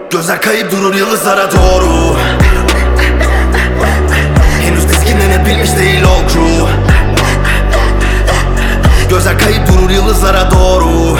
Gözler kayıp durur yıldızlara doğru. Henüz dizginlenebilmiş değil o crew. Gözler kayıp durur yıldızlara doğru.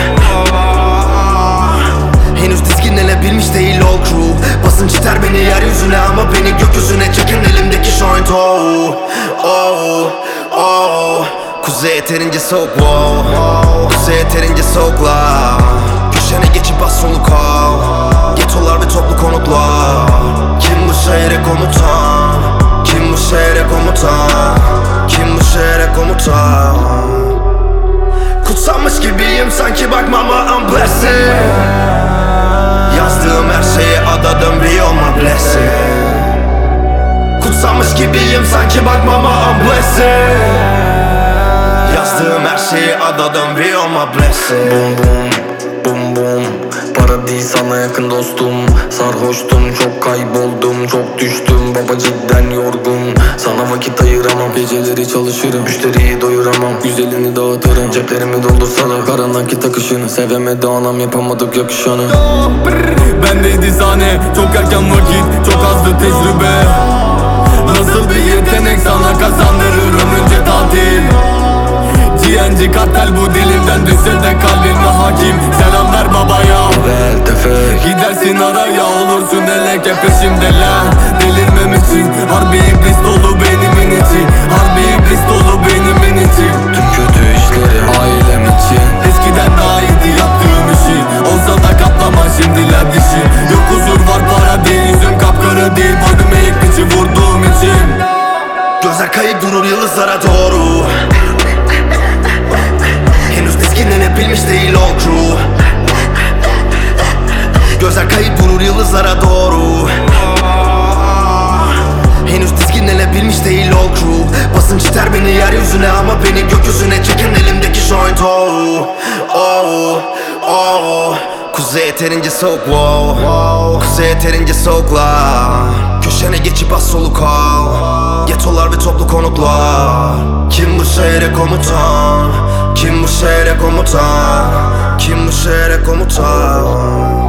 Henüz dizginlenebilmiş değil o crew. Basınç iter beni yeryüzüne ama beni gökyüzüne çeken elimdeki joint. Oh, oh, oh. Kuzey yeterince soğuk, wow. Kuzey yeterince soğukla. Köşene geçip az soluk al. Getolar ve toplu konutlar. Kim bu şehre komutan? Kim bu şehre komutan? Kim bu şehre komutan? Kutsanmış gibiyim sanki bak mama I'm blessed. Yazdığım her şeye adadım be all my blessing. Kutsanmış gibiyim sanki bak mama I'm blessed. Yazdığım her şeye adadım be all my blessing. Bum bum, bum bum. Para değil sana yakın dostum. Sarhoştum çok kayboldum. Çok düştüm baba cidden yorgun. Sana vakit ayıramam. Geceleri çalışırım, müşteriyi doyuramam. Güzelini dağıtırım, ceplerimi doldursa da kara nakit akışını. Sevemedi anam, yapamadık yakışanı. Bendeydi sahne, çok erken vakit, çok azdı tecrübe. Nasıl bir yetenek sana kazandırır ömrünce tatil. GNG kartel bu dilimden düşse de kalbime hakim. Selam ver babaya Vel tefek gidersin araya, olursun eleke peşimdeler. Delirmem için harbi iblis dolu beynimin içi. Harbi iblis dolu beynimin içi. tüm kötü işleri ailem için. Eskiden daha iyiydi yaptığım işi. Olsa da kaplama şimdiler dişi. Yok huzur var para değil, yüzüm kapkara değil. Boynum eğik biçi vurduğum için. Gözler kayıp durur yıldızlara doğru. Henüz dizginlenebilmiş değil o crew. Gözler kayıp durur yıldızlara doğru. Henüz dizginlenebilmiş değil o crew. Basınç iter beni yeryüzüne ama beni gökyüzüne çeken elimdeki joint. Oh, oh, oh. Kuzey yeterince soğuk, wow. Kuzey yeterince soğukla. Köşene geçip az soluk al. Getolar ve toplu konutlar. Kim bu şehre komutan? Kim bu şehre komutan? Kim bu şehre komutan?